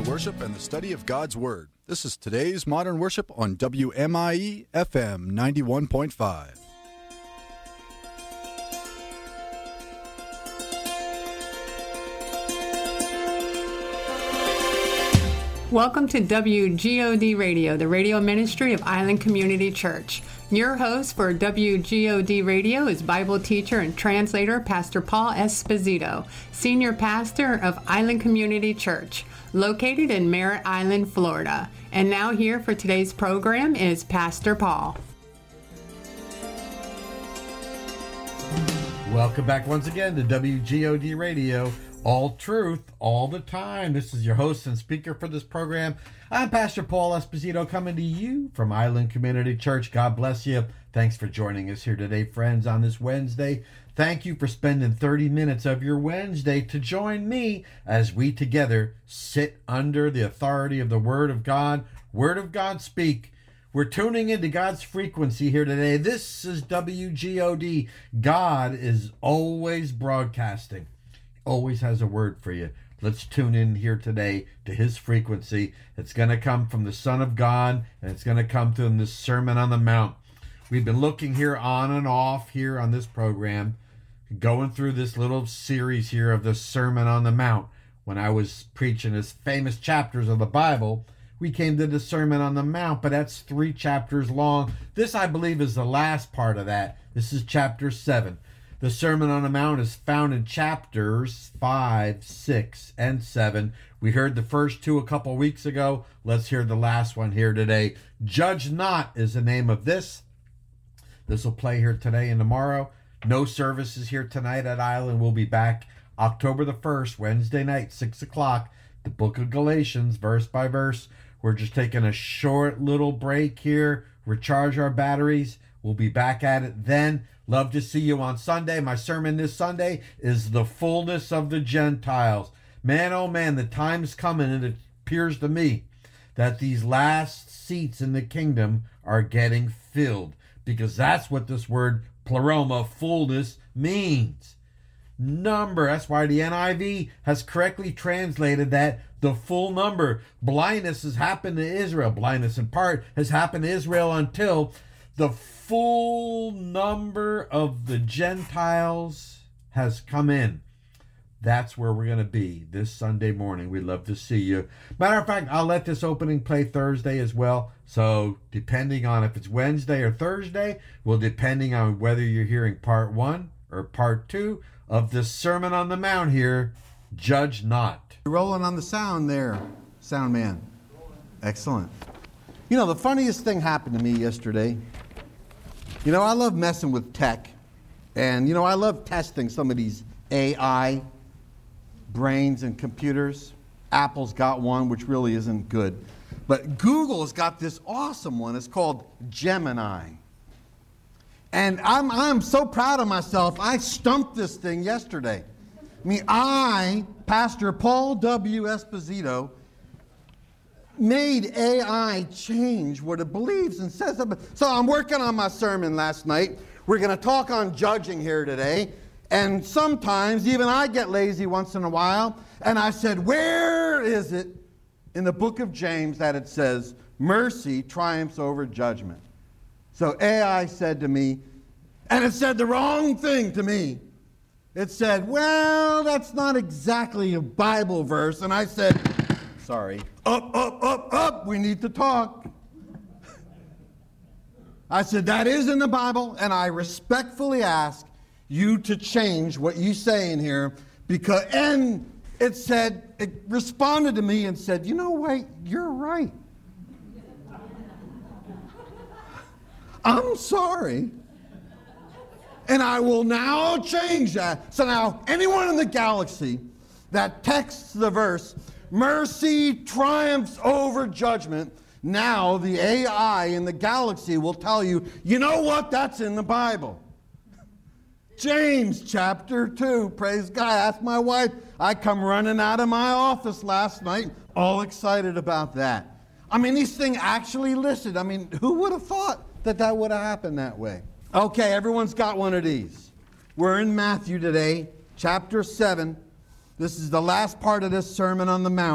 worship and the study of God's Word. This is today's Modern Worship on WMIE FM 91.5. Welcome to WGOD Radio, the radio ministry of Island Community Church. Your host for WGOD Radio is Bible teacher and translator Pastor Paul Esposito, senior pastor of Island Community Church, located in Merritt Island, Florida. And now here for today's program is Pastor Paul. Welcome back once again to WGOD Radio. All truth, all the time. This is your host and speaker for this program. I'm Pastor Paul Esposito coming to you from Island Community Church. God bless you. Thanks for joining us here today, friends, on this Wednesday. Thank you for spending 30 minutes of your Wednesday to join me as we together sit under the authority of the Word of God. Word of God speak. We're tuning into God's frequency here today. This is WGOD. God is always broadcasting. Always has a word for you. Let's tune in here today to his frequency. It's going to come from the Son of God, and it's going to come from this Sermon on the Mount. We've been looking here on and off here on this program, going through this little series here of the Sermon on the Mount. When I was preaching his famous chapters of the Bible, we came to the Sermon on the Mount, but that's 3 chapters long. This, I believe, is the last part of that. This is chapter 7. The Sermon on the Mount is found in chapters 5, 6, and 7. We heard the first 2 a couple weeks ago. Let's hear the last one here today. Judge Not is the name of this. This will play here today and tomorrow. No services here tonight at Island. We'll be back October the 1st, Wednesday night, 6 o'clock. The book of Galatians, verse by verse. We're just taking a short little break here. Recharge our batteries. We'll be back at it then. Love to see you on Sunday. My sermon this Sunday is the fullness of the Gentiles. Man, oh man, the time's coming, and it appears to me that these last seats in the kingdom are getting filled, because that's what this word pleroma, fullness, means. Number. That's why the NIV has correctly translated that the full number. Blindness has happened to Israel. Blindness in part has happened to Israel until the full number of the Gentiles has come in. That's where we're going to be this Sunday morning. We'd love to see you. Matter of fact, I'll let this opening play Thursday as well. So depending on if it's Wednesday or Thursday, well, depending on whether you're hearing part 1 or part 2 of this Sermon on the Mount here, Judge Not. You're rolling on the sound there, sound man. Excellent. You know, the funniest thing happened to me yesterday. You know, I love messing with tech, and, you know, I love testing some of these AI brains and computers. Apple's got one, which really isn't good. But Google's got this awesome one. It's called Gemini. And I'm so proud of myself. I stumped this thing yesterday. I mean, Pastor Paul W. Esposito, made AI change what it believes and says. So I'm working on my sermon last night. We're going to talk on judging here today. And sometimes even I get lazy once in a while. And I said, where is it in the book of James that it says, mercy triumphs over judgment? So AI said to me, and it said the wrong thing to me. It said, well, that's not exactly a Bible verse. And I said, sorry. Up, we need to talk. I said, that is in the Bible, and I respectfully ask you to change what you say in here, and it responded to me and said, you know what, you're right. I'm sorry. And I will now change that. So now, anyone in the galaxy that texts the verse, mercy triumphs over judgment, now the AI in the galaxy will tell you, you know what, that's in the Bible. James chapter 2, praise God. Ask my wife. I come running out of my office last night, all excited about that. I mean, these things actually listed. I mean, who would have thought that would have happened that way? Okay, everyone's got one of these. We're in Matthew today, chapter 7. This is the last part of this Sermon on the Mount.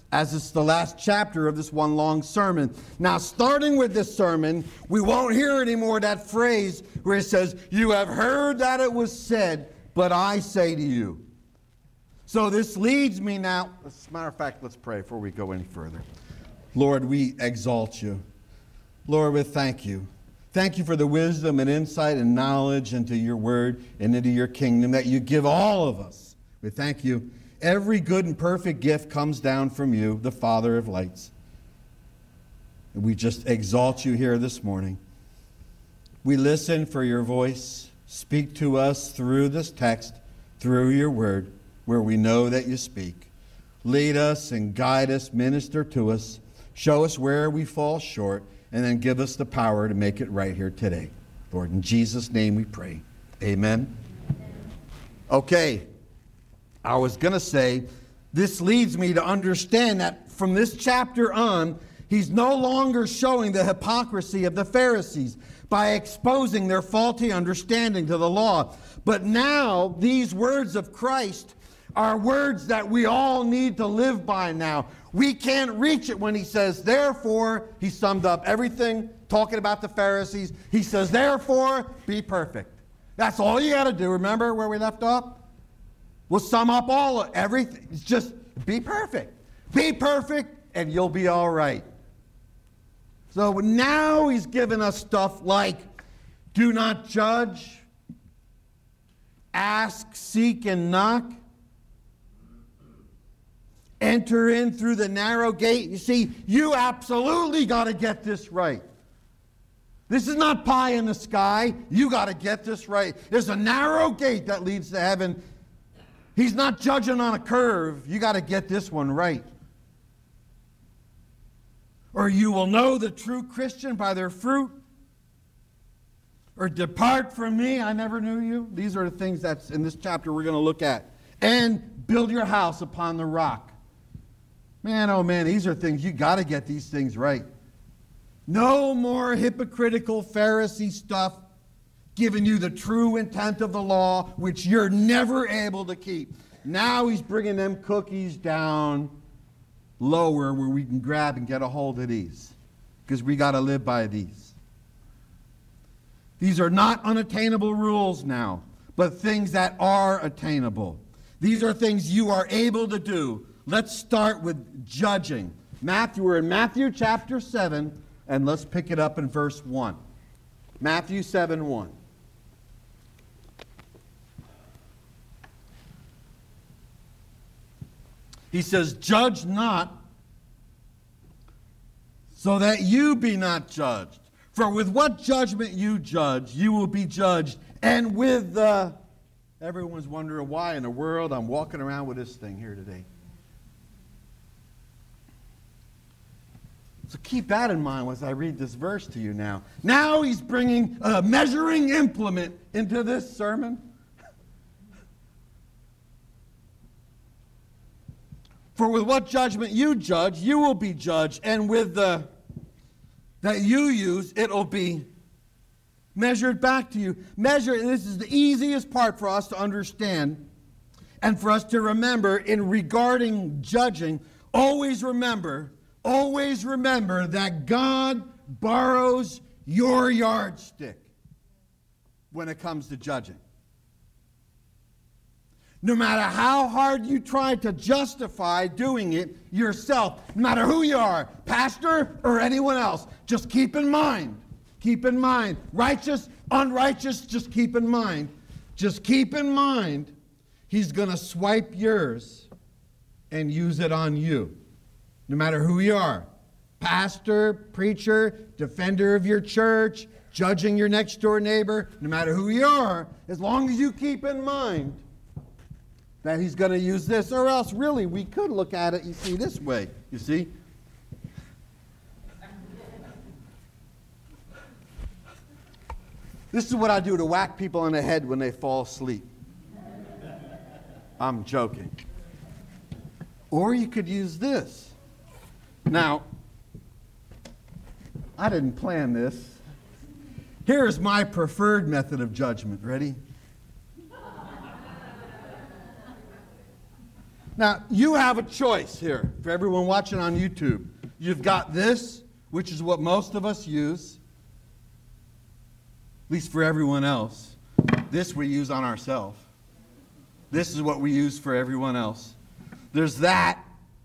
as it's the last chapter of this one long sermon. Now, starting with this sermon, we won't hear anymore that phrase where it says, "You have heard that it was said, but I say to you." So this leads me now, as a matter of fact, let's pray before we go any further. Lord, we exalt you. Lord, we thank you. Thank you for the wisdom and insight and knowledge into your word and into your kingdom that you give all of us. We thank you. Every good and perfect gift comes down from you, the Father of lights. And we just exalt you here this morning. We listen for your voice. Speak to us through this text, through your word, where we know that you speak. Lead us and guide us, minister to us, show us where we fall short, and then give us the power to make it right here today. Lord, in Jesus' name we pray. Amen. Okay. I was going to say, this leads me to understand that from this chapter on, he's no longer showing the hypocrisy of the Pharisees by exposing their faulty understanding to the law. But now, these words of Christ are words that we all need to live by now. We can't reach it when he says, therefore, he summed up everything talking about the Pharisees. He says, therefore, be perfect. That's all you got to do. Remember where we left off? We'll sum up everything. It's just be perfect. Be perfect and you'll be all right. So now he's given us stuff like do not judge, ask, seek, and knock. Enter in through the narrow gate. You see, you absolutely got to get this right. This is not pie in the sky. You got to get this right. There's a narrow gate that leads to heaven. He's not judging on a curve. You got to get this one right. Or you will know the true Christian by their fruit. Or depart from me, I never knew you. These are the things that's in this chapter we're going to look at. And build your house upon the rock. Man, oh man, these are things, you got to get these things right. No more hypocritical Pharisee stuff giving you the true intent of the law, which you're never able to keep. Now he's bringing them cookies down lower where we can grab and get a hold of these, because we got to live by these. These are not unattainable rules now, but things that are attainable. These are things you are able to do. Let's start with judging. We're in Matthew chapter 7, and let's pick it up in verse 1. Matthew 7:1. He says, judge not, so that you be not judged. For with what judgment you judge, you will be judged. And with the... Everyone's wondering why in the world I'm walking around with this thing here today. So keep that in mind as I read this verse to you now. Now he's bringing a measuring implement into this sermon. For with what judgment you judge, you will be judged. And with the that you use, it'll be measured back to you. This is the easiest part for us to understand and for us to remember in regarding judging. Always remember that God borrows your yardstick when it comes to judging. No matter how hard you try to justify doing it yourself, no matter who you are, pastor or anyone else, just keep in mind, righteous, unrighteous, just keep in mind, he's going to swipe yours and use it on you. No matter who you are, pastor, preacher, defender of your church, judging your next door neighbor, no matter who you are, as long as you keep in mind that he's going to use this, or else really we could look at it, you see, this way, you see. This is what I do to whack people in the head when they fall asleep. I'm joking. Or you could use this. Now, I didn't plan this. Here's my preferred method of judgment. Ready? Now, you have a choice here for everyone watching on YouTube. You've got this, which is what most of us use, at least for everyone else. This we use on ourselves. This is what we use for everyone else. There's that,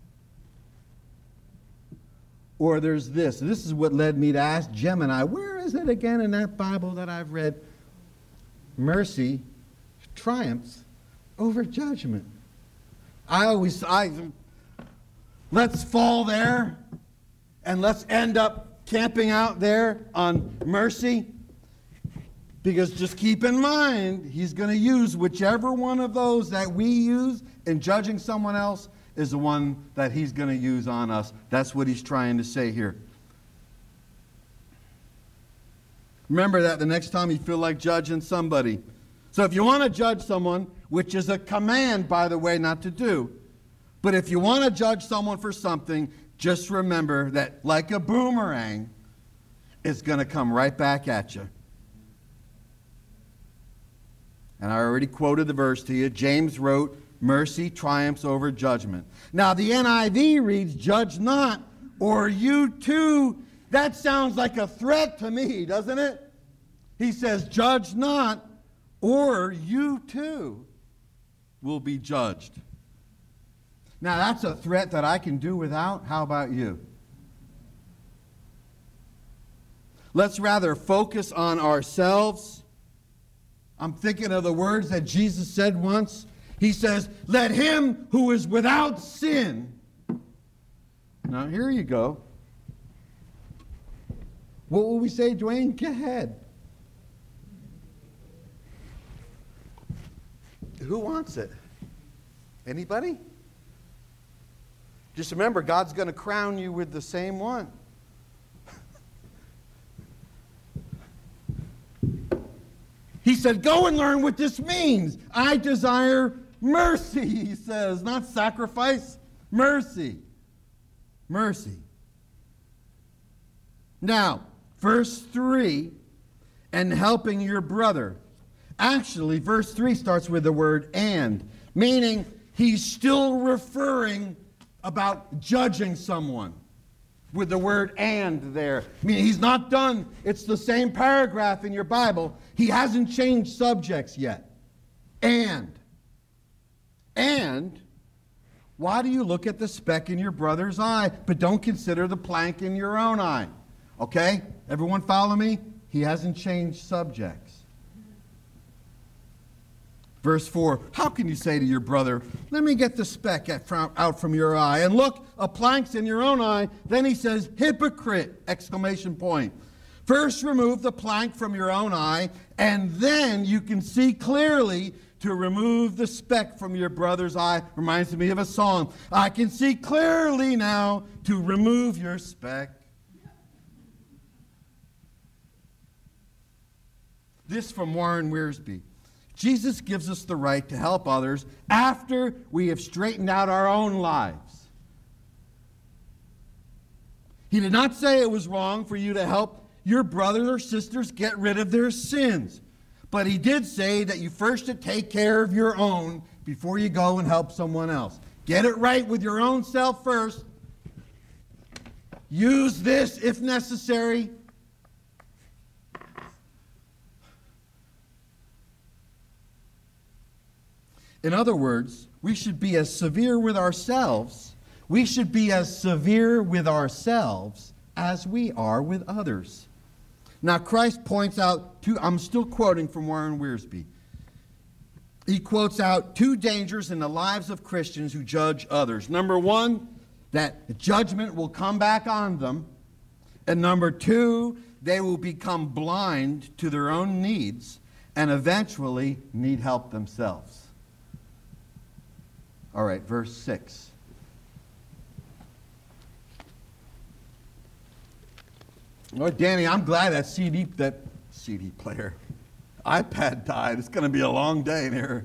or there's this. This is what led me to ask Gemini, where is it again in that Bible that I've read? Mercy triumphs over judgment. Let's fall there and let's end up camping out there on mercy. Because just keep in mind, he's going to use whichever one of those that we use in judging someone else is the one that he's going to use on us. That's what he's trying to say here. Remember that the next time you feel like judging somebody. So if you want to judge someone, which is a command, by the way, not to do, but if you want to judge someone for something, just remember that like a boomerang, it's going to come right back at you. And I already quoted the verse to you. James wrote, mercy triumphs over judgment. Now the NIV reads, judge not, or you too. That sounds like a threat to me, doesn't it? He says, judge not, or you too will be judged. Now that's a threat that I can do without. How about you? Let's rather focus on ourselves. I'm thinking of the words that Jesus said once. He says, let him who is without sin. Now, here you go. What will we say, Dwayne? Go ahead. Who wants it? Anybody? Just remember, God's going to crown you with the same one. He said, go and learn what this means. I desire mercy, he says, not sacrifice. Mercy. Mercy. Now, verse 3, and helping your brother. Actually, verse 3 starts with the word and, meaning he's still referring about judging someone with the word and there. I mean, he's not done. It's the same paragraph in your Bible. He hasn't changed subjects yet. And, why do you look at the speck in your brother's eye, but don't consider the plank in your own eye? Okay? Everyone follow me? He hasn't changed subjects. Verse 4, how can you say to your brother, let me get the speck out from your eye, and look, a plank's in your own eye? Then he says, hypocrite, exclamation point. First remove the plank from your own eye, and then you can see clearly to remove the speck from your brother's eye. Reminds me of a song. I can see clearly now to remove your speck. This from Warren Wiersbe. Jesus gives us the right to help others after we have straightened out our own lives. He did not say it was wrong for you to help your brothers or sisters get rid of their sins. But he did say that you first should take care of your own before you go and help someone else. Get it right with your own self first. Use this if necessary. In other words, we should be as severe with ourselves. We should be as severe with ourselves as we are with others. Now, Christ points out I'm still quoting from Warren Wiersbe. He quotes out two dangers in the lives of Christians who judge others. Number one, that judgment will come back on them. And number two, they will become blind to their own needs and eventually need help themselves. All right, verse 6. Oh, Danny, I'm glad that CD player, iPad died. It's going to be a long day in here.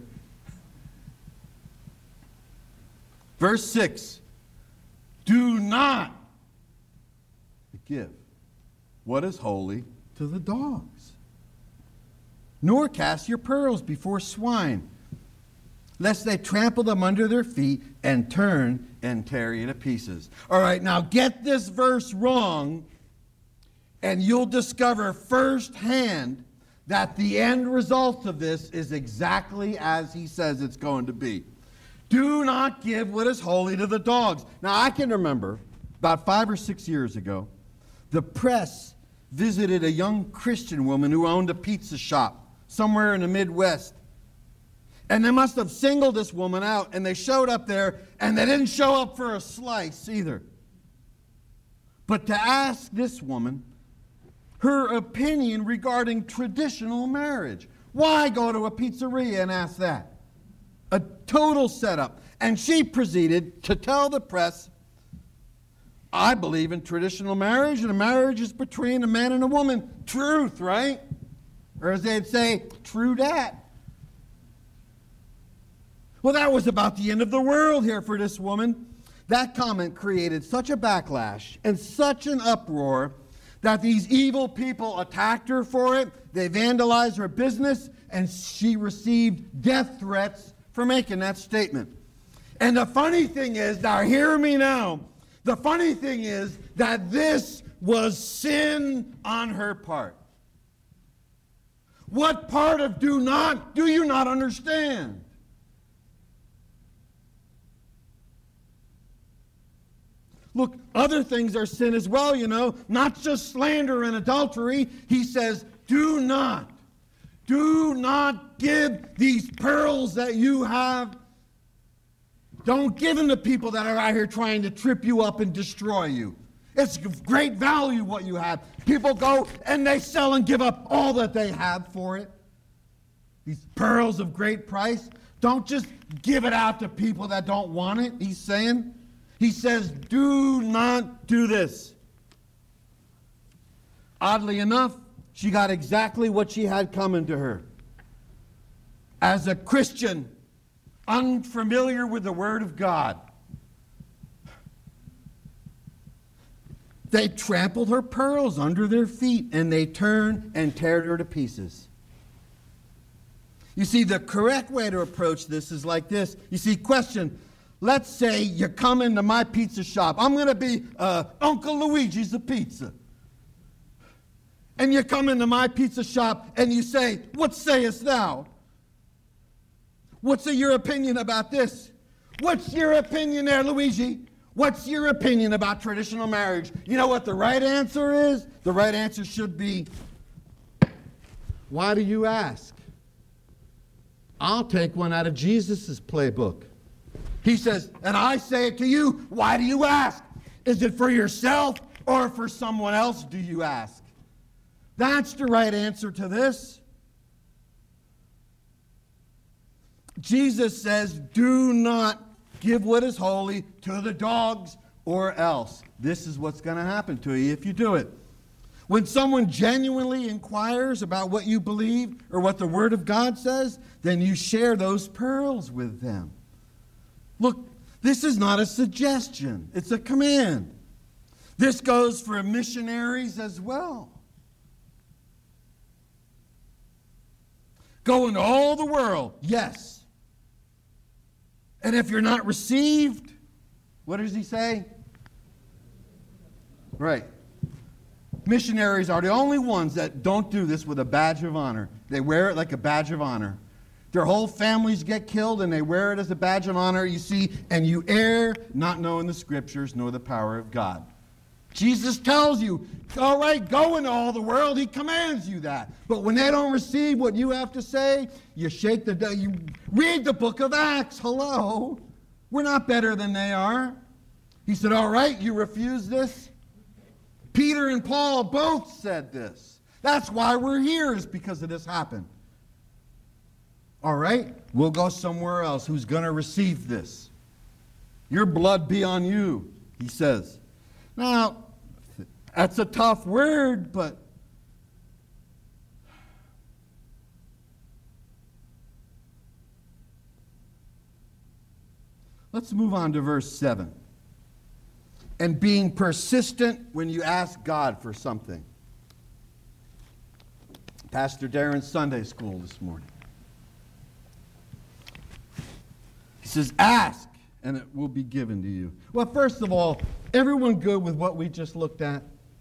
Verse 6. Do not give what is holy to the dogs, nor cast your pearls before swine, lest they trample them under their feet and turn and tear you to pieces. All right, now get this verse wrong, and you'll discover firsthand that the end result of this is exactly as he says it's going to be. Do not give what is holy to the dogs. Now, I can remember about 5 or 6 years ago, the press visited a young Christian woman who owned a pizza shop somewhere in the Midwest. And they must have singled this woman out, and they showed up there, and they didn't show up for a slice either. But to ask this woman her opinion regarding traditional marriage. Why go to a pizzeria and ask that? A total setup. And she proceeded to tell the press, I believe in traditional marriage, and a marriage is between a man and a woman. Truth, right? Or as they'd say, true dat. Well, that was about the end of the world here for this woman. That comment created such a backlash and such an uproar that these evil people attacked her for it. They vandalized her business, and she received death threats for making that statement. And the funny thing is, now hear me now, the funny thing is that this was sin on her part. What part of do you not understand? Look, other things are sin as well, you know, not just slander and adultery. He says, do not give these pearls that you have. Don't give them to people that are out here trying to trip you up and destroy you. It's of great value what you have. People go and they sell and give up all that they have for it. These pearls of great price. Don't just give it out to people that don't want it, he's saying. He says, do not do this. Oddly enough, she got exactly what she had coming to her. As a Christian, unfamiliar with the Word of God, they trampled her pearls under their feet, and they turned and tear her to pieces. You see, the correct way to approach this is like this. You see, question. Let's say you come into my pizza shop. I'm going to be Uncle Luigi's the pizza. And you come into my pizza shop and you say, what sayest thou? What's your opinion about this? What's your opinion there, Luigi? What's your opinion about traditional marriage? You know what the right answer is? The right answer should be, why do you ask? I'll take one out of Jesus' playbook. He says, and I say it to you, why do you ask? Is it for yourself or for someone else do you ask? That's the right answer to this. Jesus says, do not give what is holy to the dogs or else. This is what's going to happen to you if you do it. When someone genuinely inquires about what you believe or what the Word of God says, then you share those pearls with them. Look, this is not a suggestion. It's a command. This goes for missionaries as well. Go into all the world, yes. And if you're not received, what does he say? Right. Missionaries are the only ones that don't do this with a badge of honor. They wear it like a badge of honor. Their whole families get killed, and they wear it as a badge of honor, you see, and you err not knowing the Scriptures nor the power of God. Jesus tells you, all right, go into all the world. He commands you that. But when they don't receive what you have to say, you read the book of Acts. Hello. We're not better than they are. He said, all right, you refuse this? Peter and Paul both said this. That's why we're here, is because of this happened. All right, we'll go somewhere else. Who's going to receive this? Your blood be on you, he says. Now, that's a tough word, but let's move on to verse 7. And being persistent when you ask God for something. Pastor Darren's Sunday school this morning. says, ask, and it will be given to you. Well, first of all, everyone good with what we just looked at?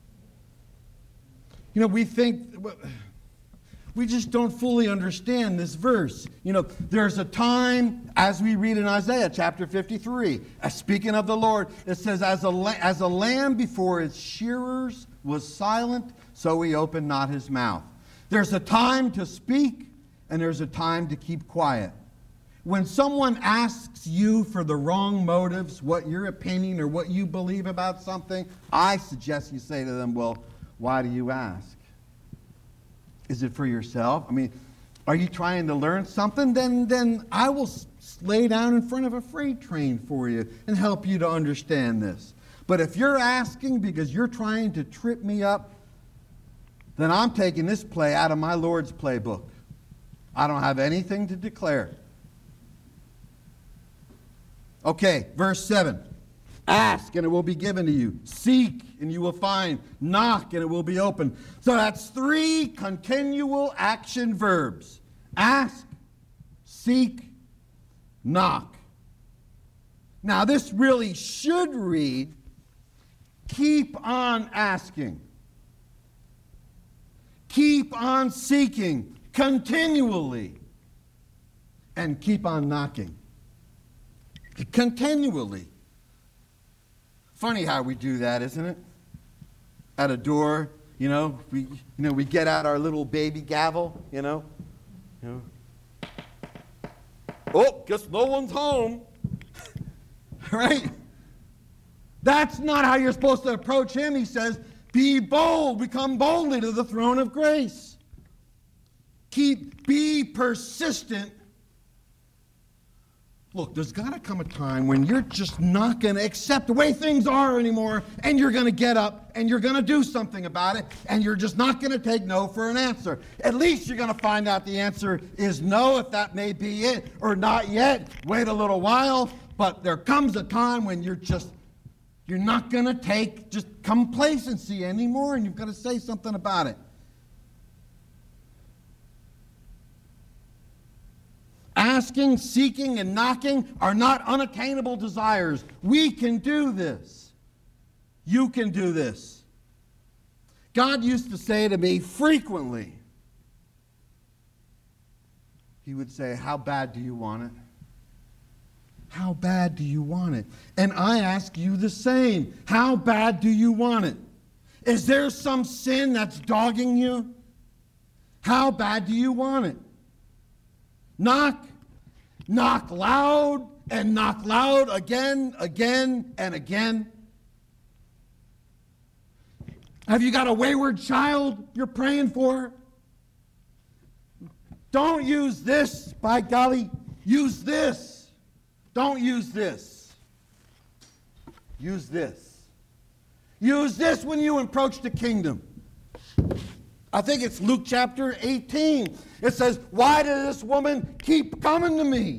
You know, we think, we just don't fully understand this verse. You know, there's a time, as we read in Isaiah chapter 53, speaking of the Lord, it says, as a lamb before its shearers was silent, so he opened not his mouth. There's a time to speak, and there's a time to keep quiet. When someone asks you for the wrong motives, what your opinion or what you believe about something, I suggest you say to them, well, why do you ask? Is it for yourself? I mean, are you trying to learn something? Then I will lay down in front of a freight train for you and help you to understand this. But if you're asking because you're trying to trip me up, then I'm taking this play out of my Lord's playbook. I don't have anything to declare. Okay, verse 7. Ask, and it will be given to you. Seek, and you will find. Knock, and it will be open. So that's 3 continual action verbs. Ask, seek, knock. Now, this really should read, keep on asking. Keep on seeking continually. And keep on knocking. Continually. Funny how we do that, isn't it? At a door, we get out our little baby gavel, Oh, guess no one's home. Right? That's not how you're supposed to approach him. He says, be bold, become boldly to the throne of grace. Be persistent. Look, there's got to come a time when you're just not going to accept the way things are anymore, and you're going to get up, and you're going to do something about it, and you're just not going to take no for an answer. At least you're going to find out the answer is no, if that may be it, or not yet. Wait a little while, but there comes a time when you're not going to take just complacency anymore, and you've got to say something about it. Asking, seeking, and knocking are not unattainable desires. We can do this. You can do this. God used to say to me frequently, he would say, how bad do you want it? How bad do you want it? And I ask you the same. How bad do you want it? Is there some sin that's dogging you? How bad do you want it? Knock. Knock loud and knock loud again, and again. Have you got a wayward child you're praying for? Don't use this, by golly. Use this. Don't use this. Use this. Use this when you approach the kingdom. I think it's Luke chapter 18. It says, why did this woman keep coming to me?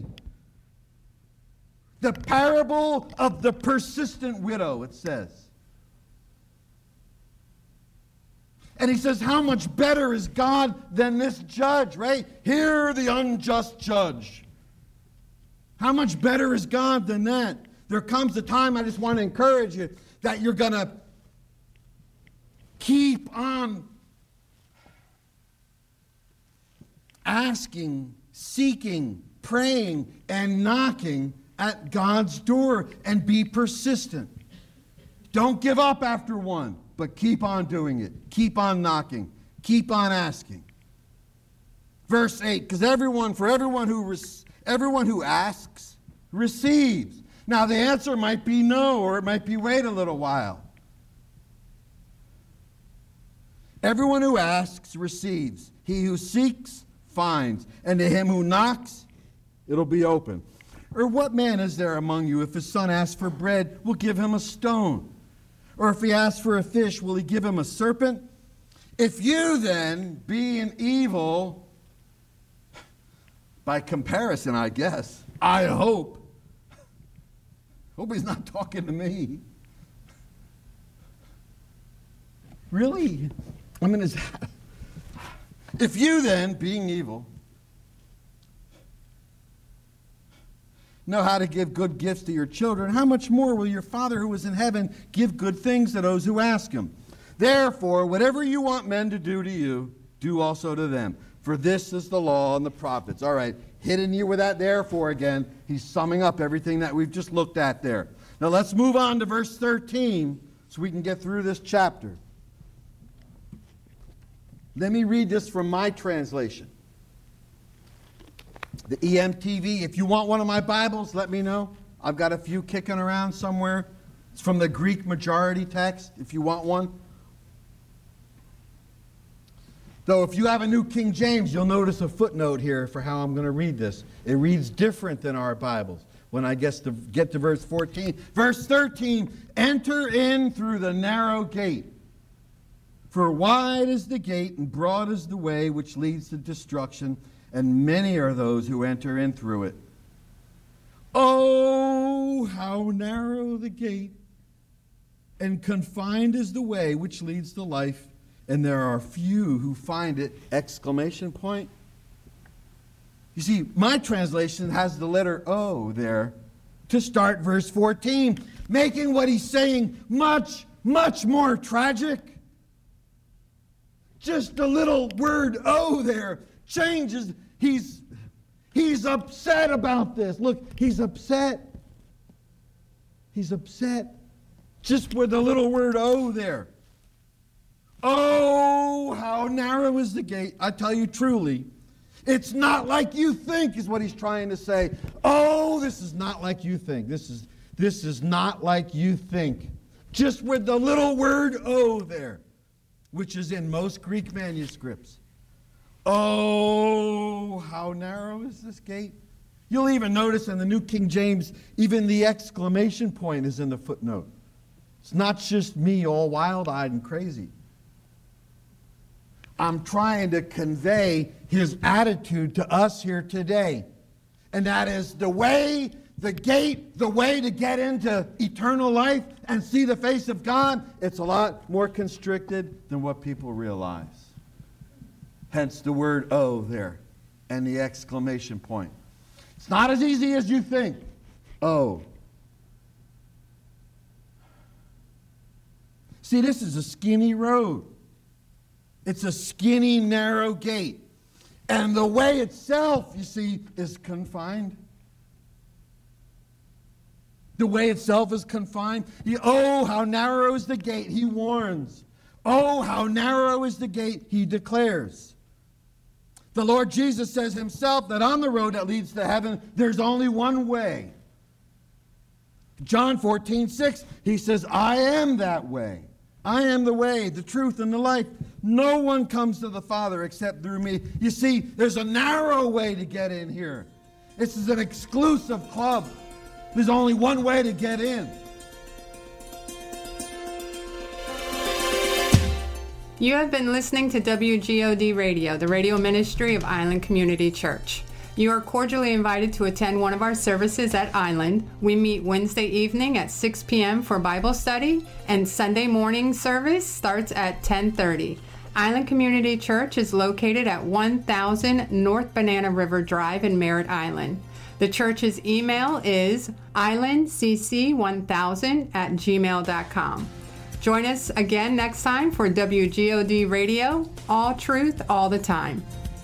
The parable of the persistent widow, it says. And he says, how much better is God than this judge, right? Hear the unjust judge. How much better is God than that? There comes a time, I just want to encourage you, that you're going to keep on asking, seeking, praying, and knocking at God's door, and be persistent. Don't give up after one, but keep on doing it. Keep on knocking. Keep on asking. Verse 8, because everyone who asks receives. Now the answer might be no, or it might be wait a little while. Everyone who asks receives. He who seeks finds, and to him who knocks, it'll be open. Or what man is there among you, if his son asks for bread, will give him a stone? Or if he asks for a fish, will he give him a serpent? If you then, being evil, by comparison, I guess, I hope he's not talking to me. Really? I mean, if you then, being evil, know how to give good gifts to your children, how much more will your Father who is in heaven give good things to those who ask him? Therefore, whatever you want men to do to you, do also to them. For this is the law and the prophets. All right, hitting you with that therefore again. He's summing up everything that we've just looked at there. Now let's move on to verse 13 so we can get through this chapter. Let me read this from my translation. The EMTV. If you want one of my Bibles, let me know. I've got a few kicking around somewhere. It's from the Greek majority text, if you want one. Though if you have a New King James, you'll notice a footnote here for how I'm going to read this. It reads different than our Bibles. When I get to verse 14. Verse 13, enter in through the narrow gate. For wide is the gate and broad is the way which leads to destruction, and many are those who enter in through it. Oh, how narrow the gate, and confined is the way which leads to life, and there are few who find it! Exclamation point. You see, my translation has the letter O there to start verse 14, making what he's saying much, much more tragic. Just a little word O there changes. He's upset about this. Look, he's upset. He's upset. Just with the little word O there. Oh, how narrow is the gate. I tell you truly, it's not like you think, is what he's trying to say. Oh, this is not like you think. This is not like you think. Just with the little word O there, which is in most Greek manuscripts. Oh, how narrow is this gate? You'll even notice in the New King James, even the exclamation point is in the footnote. It's not just me all wild-eyed and crazy. I'm trying to convey his attitude to us here today. And that is the way, the gate, the way to get into eternal life and see the face of God, it's a lot more constricted than what people realize. Hence the word O there and the exclamation point. It's not as easy as you think. O. See, this is a skinny road. It's a skinny, narrow gate. And the way itself, you see, is confined. The way itself is confined. Oh, how narrow is the gate, he warns. Oh, how narrow is the gate, he declares. The Lord Jesus says himself that on the road that leads to heaven, there's only one way. John 14:6, he says, I am that way. I am the way, the truth, and the life. No one comes to the Father except through me. You see, there's a narrow way to get in here. This is an exclusive club. There's only one way to get in. You have been listening to WGOD Radio, the radio ministry of Island Community Church. You are cordially invited to attend one of our services at Island. We meet Wednesday evening at 6 p.m. for Bible study, and Sunday morning service starts at 10:30. Island Community Church is located at 1000 North Banana River Drive in Merritt Island. The church's email is islandcc1000@gmail.com. Join us again next time for WGOD Radio, all truth, all the time.